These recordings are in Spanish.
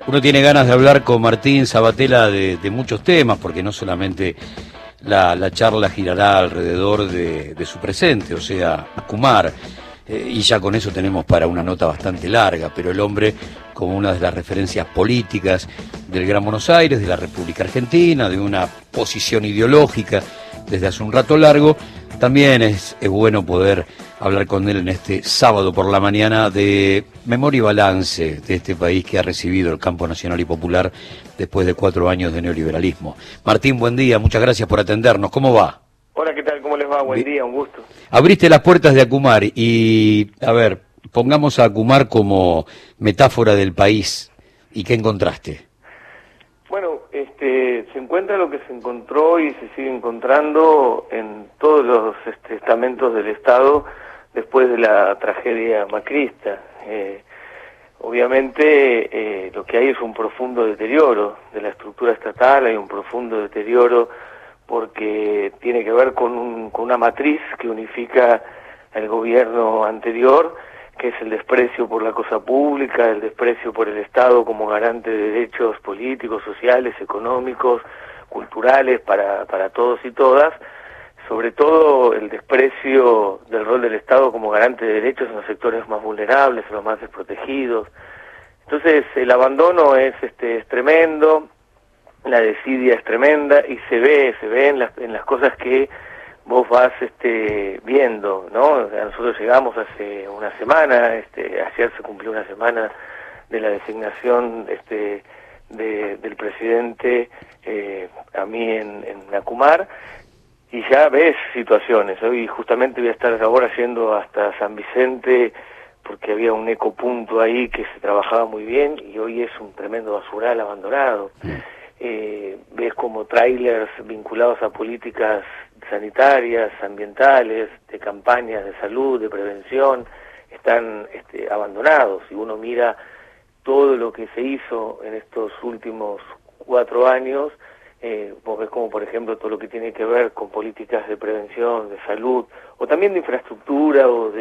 Uno tiene ganas de hablar con Martín Sabatella de muchos temas, porque no solamente la charla girará alrededor de su presente, o sea, Tucumán, y ya con eso tenemos para una nota bastante larga, pero el hombre como una de las referencias políticas del Gran Buenos Aires, de la República Argentina, de una posición ideológica desde hace un rato largo, también es bueno poder hablar con él en este sábado por la mañana de memoria y balance de este país que ha recibido el campo nacional y popular después de 4 años de neoliberalismo. Martín, buen día, muchas gracias por atendernos. ¿Cómo va? Hola, ¿qué tal? ¿Cómo les va? Buen día, un gusto. Abriste las puertas de Acumar y, a ver, pongamos a Acumar como metáfora del país. ¿Y qué encontraste? Bueno, se encuentra lo que se encontró y se sigue encontrando en todos los estamentos del Estado después de la tragedia macrista. Obviamente lo que hay es un profundo deterioro de la estructura estatal, hay un profundo deterioro porque tiene que ver con una matriz que unifica el gobierno anterior, que es el desprecio por la cosa pública, el desprecio por el Estado como garante de derechos políticos, sociales, económicos, culturales para todos y todas, sobre todo el desprecio del rol del Estado como garante de derechos en los sectores más vulnerables, en los más desprotegidos. Entonces el abandono es tremendo, la desidia es tremenda y se ve en las cosas que vos vas viendo, ¿no? Nosotros llegamos hace una semana, ayer se cumplió una semana de la designación del presidente a mí en Acumar, y ya ves situaciones. Hoy justamente voy a estar ahora yendo hasta San Vicente porque había un ecopunto ahí que se trabajaba muy bien y hoy es un tremendo basural abandonado. Ves como trailers vinculados a políticas sanitarias, ambientales, de campañas de salud, de prevención, están abandonados. Si uno mira todo lo que se hizo en estos últimos 4 años, vos ves como por ejemplo todo lo que tiene que ver con políticas de prevención, de salud, o también de infraestructura,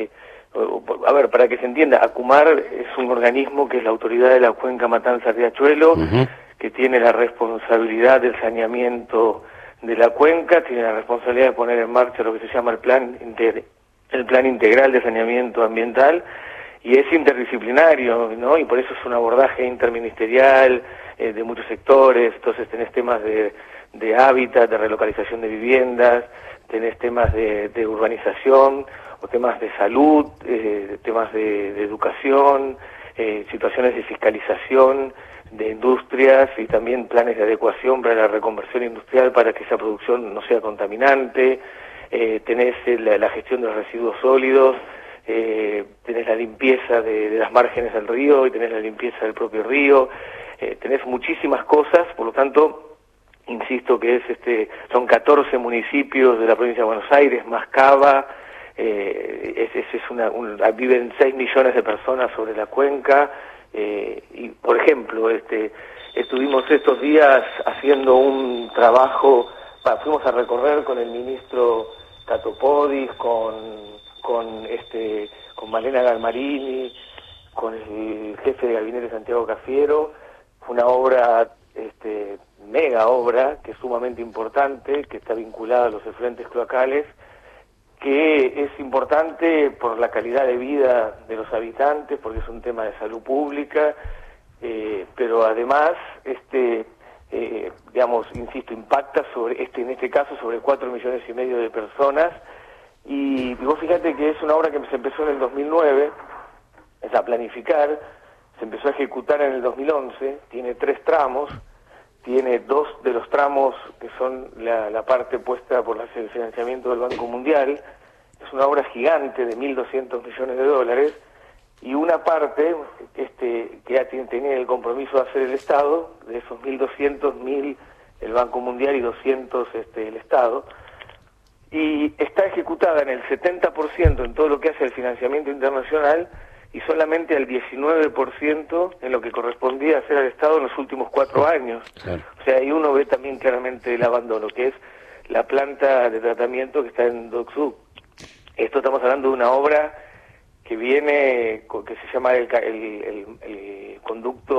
a ver, para que se entienda, Acumar es un organismo que es la autoridad de la cuenca Matanza-Riachuelo, que tiene la responsabilidad del saneamiento de la cuenca, tiene la responsabilidad de poner en marcha lo que se llama el plan integral de saneamiento ambiental, y es interdisciplinario, ¿no? Y por eso es un abordaje interministerial de muchos sectores. Entonces tenés temas de hábitat, de relocalización de viviendas, tenés temas de urbanización, o temas de salud, temas de educación, situaciones de fiscalización de industrias y también planes de adecuación para la reconversión industrial para que esa producción no sea contaminante. Tenés la gestión de los residuos sólidos, tenés la limpieza de las márgenes del río y tenés la limpieza del propio río. Tenés muchísimas cosas, por lo tanto, insisto que son 14 municipios de la provincia de Buenos Aires, más Cava. Viven 6 millones de personas sobre la cuenca, y por ejemplo estuvimos estos días haciendo un trabajo, fuimos a recorrer con el ministro Tato Podis, con Malena Galmarini, con el jefe de gabinete Santiago Cafiero. Fue una obra, mega obra, que es sumamente importante, que está vinculada a los efluentes cloacales, que es importante por la calidad de vida de los habitantes, porque es un tema de salud pública, pero además, insisto, impacta en este caso sobre 4,5 millones de personas, y vos fíjate que es una obra que se empezó en el 2009, es a planificar, se empezó a ejecutar en el 2011, tiene 3 tramos, tiene 2 de los tramos que son la parte puesta por el financiamiento del Banco Mundial. Es una obra gigante de 1.200 millones de dólares, y una parte que ya tenía el compromiso de hacer el Estado, de esos 1.200, 1.000 el Banco Mundial y 200 el Estado, y está ejecutada en el 70% en todo lo que hace el financiamiento internacional, y solamente al 19% en lo que correspondía hacer al Estado en los últimos 4 años. Claro. O sea, ahí uno ve también claramente el abandono, que es la planta de tratamiento que está en Dock-Sud. Esto estamos hablando de una obra que viene, que se llama el conducto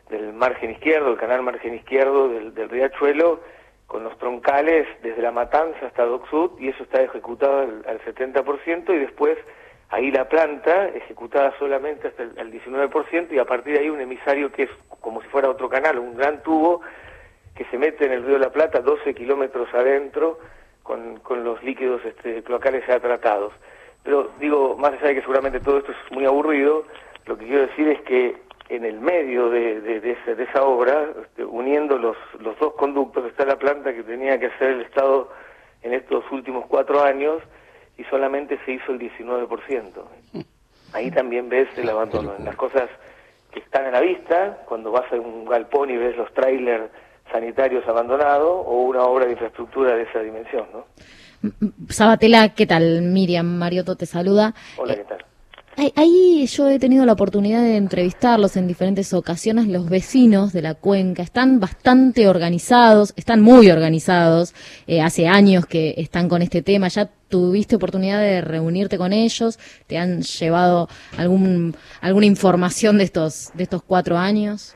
margen izquierdo, el canal margen izquierdo del riachuelo, con los troncales desde La Matanza hasta Dock Sud, y eso está ejecutado al 70%, y después ahí la planta ejecutada solamente hasta el 19%, y a partir de ahí un emisario que es como si fuera otro canal, un gran tubo que se mete en el río de la Plata 12 kilómetros adentro con los líquidos cloacales ya tratados. Pero digo, más allá de que seguramente todo esto es muy aburrido, lo que quiero decir es que en el medio de esa obra, uniendo los dos conductos, está la planta que tenía que hacer el Estado en estos últimos 4 años, y solamente se hizo el 19%. Ahí también ves el abandono, en las cosas que están a la vista, cuando vas a un galpón y ves los trailers sanitarios abandonados, o una obra de infraestructura de esa dimensión, ¿no? Sabatella, ¿qué tal? Miriam Mariotto te saluda. Hola, ¿qué tal? Ahí yo he tenido la oportunidad de entrevistarlos en diferentes ocasiones. Los vecinos de la cuenca están bastante organizados, están muy organizados, hace años que están con este tema. ¿Ya tuviste oportunidad de reunirte con ellos? ¿Te han llevado alguna información de estos 4 años?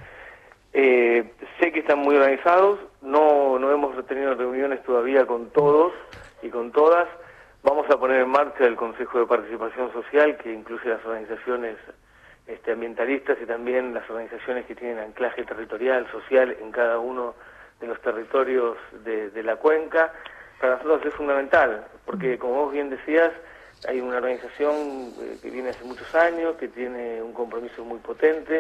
Sé que están muy organizados, no hemos tenido reuniones todavía con todos y con todas. Vamos a poner en marcha el Consejo de Participación Social, que incluye las organizaciones ambientalistas y también las organizaciones que tienen anclaje territorial, social, en cada uno de los territorios de la cuenca. Para nosotros es fundamental, porque como vos bien decías, hay una organización que viene hace muchos años, que tiene un compromiso muy potente.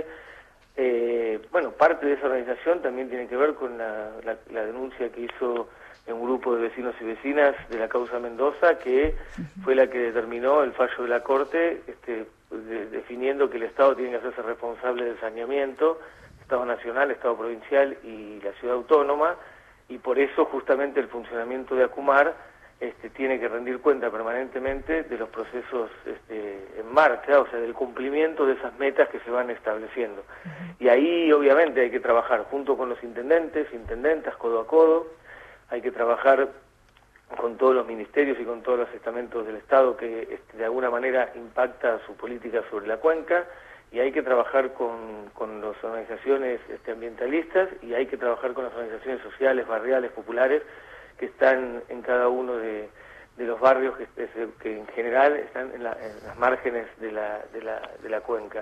Parte de esa organización también tiene que ver con la denuncia que hizo un grupo de vecinos y vecinas de la causa Mendoza, que fue la que determinó el fallo de la Corte, definiendo que el Estado tiene que hacerse responsable del saneamiento, Estado nacional, Estado provincial y la ciudad autónoma, y por eso justamente el funcionamiento de Acumar tiene que rendir cuenta permanentemente de los procesos en marcha, o sea, del cumplimiento de esas metas que se van estableciendo. Y ahí obviamente hay que trabajar junto con los intendentas, codo a codo. Hay que trabajar con todos los ministerios y con todos los estamentos del Estado que de alguna manera impacta su política sobre la cuenca, y hay que trabajar con las organizaciones ambientalistas, y hay que trabajar con las organizaciones sociales, barriales, populares, que están en cada uno de los barrios que en general están en las márgenes de la cuenca.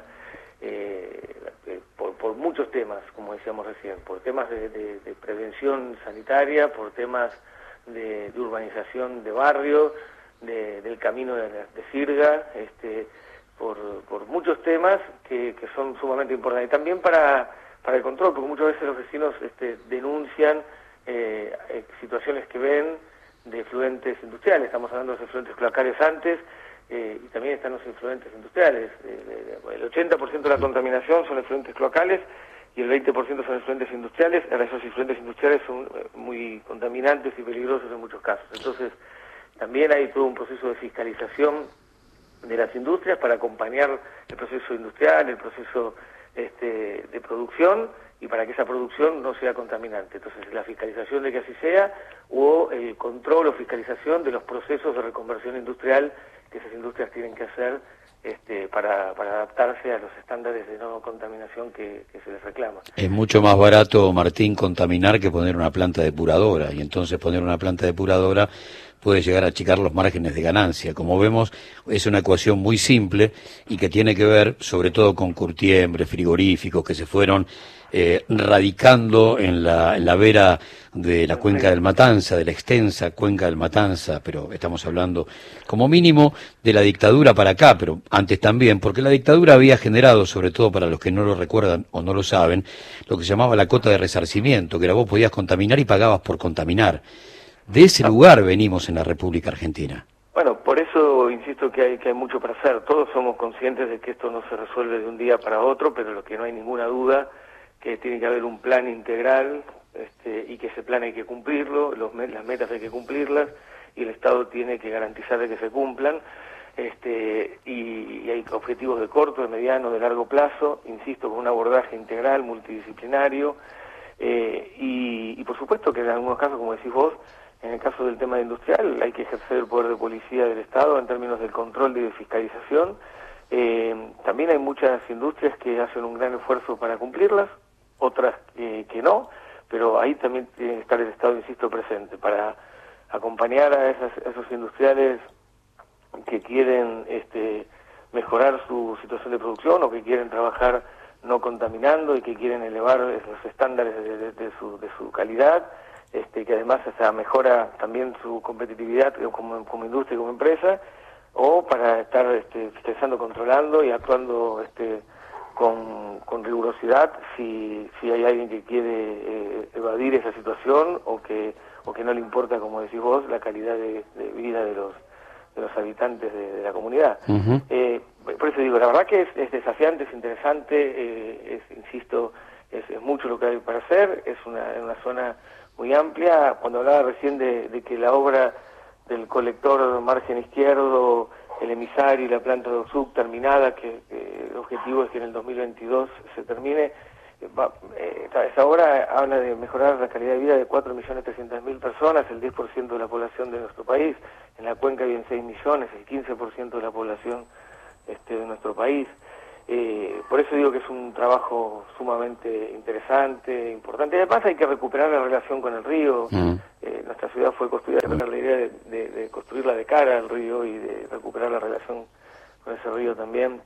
Por muchos temas, como decíamos recién, por temas de prevención sanitaria, por temas de urbanización de barrio, del camino de Sirga, por muchos temas que son sumamente importantes. Y también para el control, porque muchas veces los vecinos denuncian situaciones que ven de efluentes industriales. Estamos hablando de los efluentes cloacales antes, y también están los efluentes industriales. El 80% de la contaminación son efluentes cloacales y el 20% son efluentes industriales. Ahora, esos efluentes industriales son muy contaminantes y peligrosos en muchos casos. Entonces, también hay todo un proceso de fiscalización de las industrias para acompañar el proceso industrial, el proceso de producción, y para que esa producción no sea contaminante. Entonces, la fiscalización de que así sea, o el control o fiscalización de los procesos de reconversión industrial que esas industrias tienen que hacer para adaptarse a los estándares de no contaminación que se les reclama. Es mucho más barato, Martín, contaminar que poner una planta depuradora, y entonces poner una planta depuradora puede llegar a achicar los márgenes de ganancia. Como vemos, es una ecuación muy simple y que tiene que ver sobre todo con curtiembres, frigoríficos que se fueron radicando en la vera de la cuenca del Matanza, de la extensa cuenca del Matanza, pero estamos hablando como mínimo de la dictadura para acá, pero antes también, porque la dictadura había generado, sobre todo para los que no lo recuerdan o no lo saben, lo que se llamaba la cota de resarcimiento, que era vos podías contaminar y pagabas por contaminar. De ese lugar venimos en la República Argentina. Bueno, por eso insisto que hay mucho para hacer. Todos somos conscientes de que esto no se resuelve de un día para otro, pero lo que no hay ninguna duda que tiene que haber un plan integral, y que ese plan hay que cumplirlo, las metas hay que cumplirlas, y el Estado tiene que garantizar de que se cumplan, y hay objetivos de corto, de mediano, de largo plazo, insisto, con un abordaje integral, multidisciplinario, y por supuesto que en algunos casos, como decís vos, en el caso del tema industrial, hay que ejercer el poder de policía del Estado en términos del control y de fiscalización. También hay muchas industrias que hacen un gran esfuerzo para cumplirlas, otras que no, pero ahí también tiene que estar el Estado, insisto, presente para acompañar a esos industriales que quieren mejorar su situación de producción o que quieren trabajar no contaminando y que quieren elevar los estándares de su calidad, que además hasta mejora también su competitividad como industria y como empresa, o para estar pensando, controlando y actuando con rigurosidad si hay alguien que quiere evadir esa situación o que no le importa, como decís vos, la calidad de vida de los habitantes de la comunidad. Uh-huh. Por eso digo, la verdad que es desafiante, es interesante, insisto, es mucho lo que hay para hacer, es una zona muy amplia. Cuando hablaba recién de que la obra del colector margen izquierdo, el emisario y la planta de Oxuc terminada, que el objetivo es que en el 2022 se termine, esa obra habla de mejorar la calidad de vida de 4.300.000 personas, el 10% de la población de nuestro país. En la cuenca viven 6 millones, el 15% de la población de nuestro país. Por eso digo que es un trabajo sumamente interesante, importante. Además hay que recuperar la relación con el río. Nuestra ciudad fue construida con la idea de construirla de cara al río y de recuperar la relación con ese río también.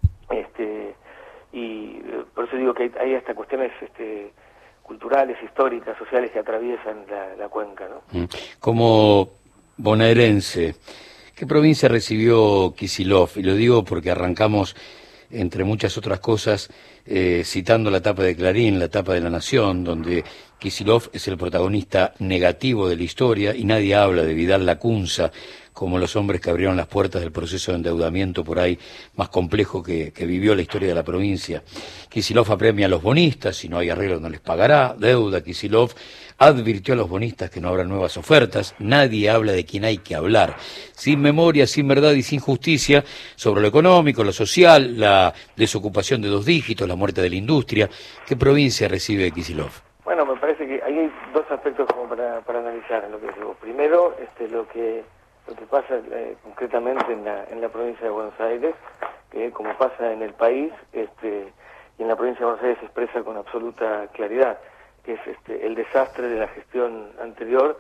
Y por eso digo que hay hasta cuestiones culturales, históricas, sociales que atraviesan la cuenca, ¿no? Como bonaerense, ¿qué provincia recibió Kicillof? Y lo digo porque arrancamos, entre muchas otras cosas, citando la tapa de Clarín, la tapa de La Nación, donde Kicillof es el protagonista negativo de la historia y nadie habla de Vidal Lacunza como los hombres que abrieron las puertas del proceso de endeudamiento por ahí más complejo que vivió la historia de la provincia. Kicillof apremia a los bonistas, si no hay arreglo no les pagará deuda. Kicillof advirtió a los bonistas que no habrá nuevas ofertas. Nadie habla de quien hay que hablar, sin memoria, sin verdad y sin justicia, sobre lo económico, lo social, la desocupación de 2 dígitos, la muerte de la industria. ¿Qué provincia recibe Kicillof? Bueno, me parece que ahí hay 2 aspectos como para analizar en lo que digo. Primero, lo que pasa concretamente en la provincia de Buenos Aires, que como pasa en el país, y en la provincia de Buenos Aires se expresa con absoluta claridad, que es el desastre de la gestión anterior.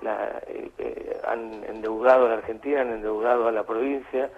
Han endeudado a la Argentina, han endeudado a la provincia.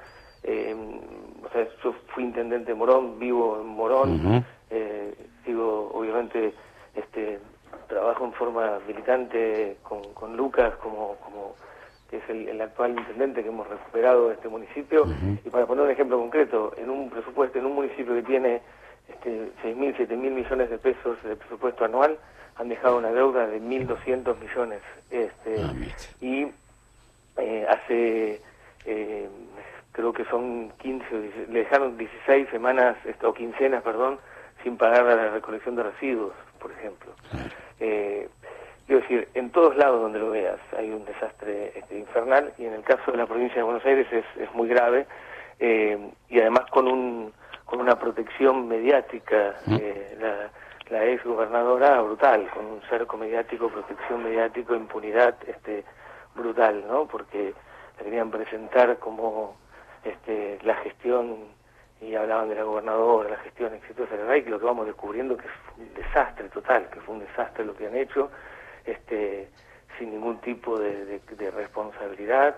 Yo fui intendente de Morón, vivo en Morón, sigo obviamente trabajo en forma militante con Lucas como que es el actual intendente, que hemos recuperado este municipio. Y para poner un ejemplo concreto, en un presupuesto, en un municipio que tiene 6.000, 7.000 millones de pesos de presupuesto anual, han dejado una deuda de 1.200 millones. Y hace, creo que son 15, le dejaron 16 semanas, o quincenas, perdón, sin pagar a la recolección de residuos, por ejemplo. Quiero decir, en todos lados donde lo veas hay un desastre infernal, y en el caso de la provincia de Buenos Aires es muy grave, y además con una protección mediática, la ex gobernadora brutal, con un cerco mediático, protección mediático, impunidad brutal, ¿no? Porque la querían presentar como la gestión, y hablaban de la gobernadora, la gestión exitosa de la RAI, que lo que vamos descubriendo que es un desastre total, que fue un desastre lo que han hecho, sin ningún tipo de responsabilidad,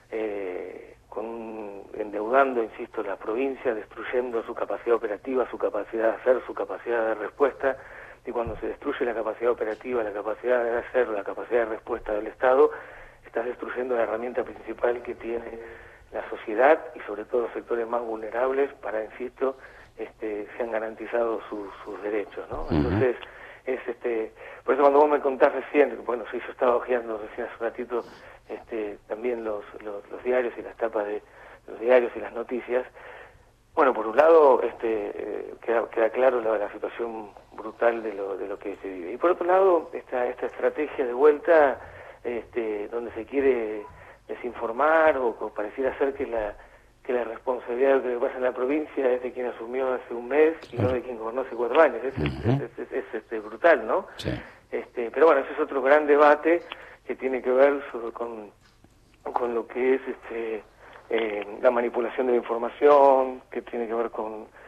endeudando, insisto, la provincia, destruyendo su capacidad operativa, su capacidad de hacer, su capacidad de respuesta. Y cuando se destruye la capacidad operativa, la capacidad de hacer, la capacidad de respuesta del Estado, estás destruyendo la herramienta principal que tiene la sociedad y sobre todo los sectores más vulnerables para, insisto, sean garantizados sus derechos, ¿no? Entonces, por eso cuando vos me contás recién, bueno, sí, yo estaba hojeando recién hace un ratito también los diarios y las tapas de los diarios y las noticias. Bueno, por un lado queda claro la situación brutal de lo que se vive, y por otro lado esta estrategia de vuelta donde se quiere desinformar o pareciera ser que la responsabilidad de lo que pasa en la provincia es de quien asumió hace un mes y no de quien gobernó hace 4 años. Es brutal, ¿no? Sí. Pero bueno, ese es otro gran debate que tiene que ver con lo que es la manipulación de la información, que tiene que ver con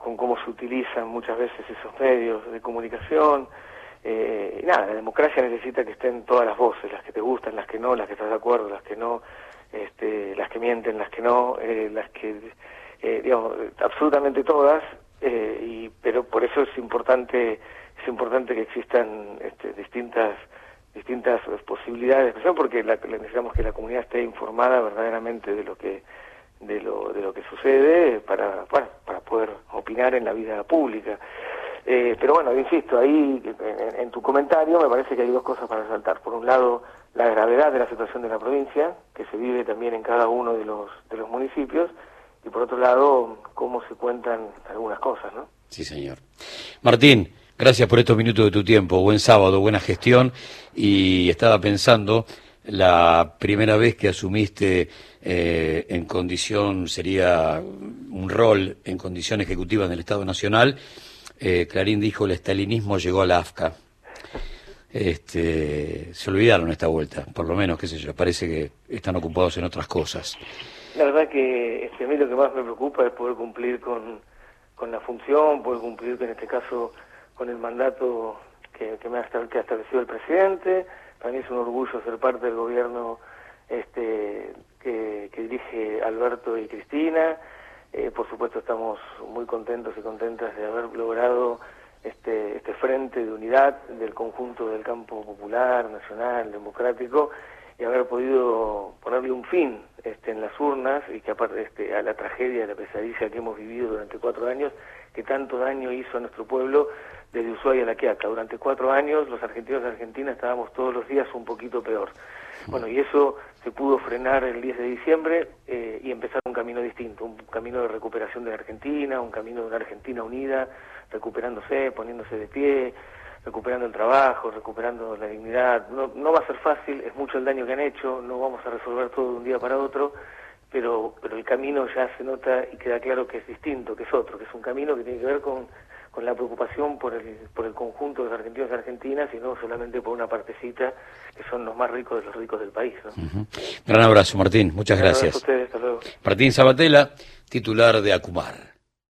con cómo se utilizan muchas veces esos medios de comunicación. La democracia necesita que estén todas las voces, las que te gustan, las que no, las que estás de acuerdo, las que no, las que mienten, las que no, las que, absolutamente todas, pero por eso es importante que existan distintas posibilidades de expresión, porque necesitamos que la comunidad esté informada verdaderamente de lo que sucede para poder opinar en la vida pública. Pero bueno, insisto, ahí en tu comentario me parece que hay dos cosas para resaltar. Por un lado, la gravedad de la situación de la provincia, que se vive también en cada uno de los municipios, y por otro lado, cómo se cuentan algunas cosas, ¿no? Sí, señor. Martín, gracias por estos minutos de tu tiempo. Buen sábado, buena gestión. Y estaba pensando, la primera vez que asumiste en condición, sería un rol en condición ejecutiva en el Estado Nacional, Clarín dijo: el estalinismo llegó a la AFCA. Se olvidaron esta vuelta, por lo menos, qué sé yo, parece que están ocupados en otras cosas. La verdad que a mí lo que más me preocupa es poder cumplir con la función, poder cumplir en este caso con el mandato que ha establecido el presidente. Para mí es un orgullo ser parte del gobierno que dirige Alberto y Cristina. Por supuesto estamos muy contentos y contentas de haber logrado este frente de unidad del conjunto del campo popular, nacional, democrático, y haber podido ponerle un fin en las urnas, y que aparte a la tragedia, a la pesadilla que hemos vivido durante 4 años, que tanto daño hizo a nuestro pueblo desde Ushuaia a La Quiaca. Durante 4 años los argentinos y argentinas estábamos todos los días un poquito peor. Bueno, y eso se pudo frenar el 10 de diciembre y empezar un camino distinto, un camino de recuperación de la Argentina, un camino de una Argentina unida, recuperándose, poniéndose de pie, recuperando el trabajo, recuperando la dignidad. No va a ser fácil, es mucho el daño que han hecho, no vamos a resolver todo de un día para otro, pero el camino ya se nota y queda claro que es distinto, que es otro, que es un camino que tiene que ver con la preocupación por el conjunto de los argentinos y argentinas, y no solamente por una partecita que son los más ricos de los ricos del país, ¿no? Gran abrazo, Martín, muchas gracias. Gracias a ustedes, hasta luego. Martín Sabatella, titular de ACUMAR.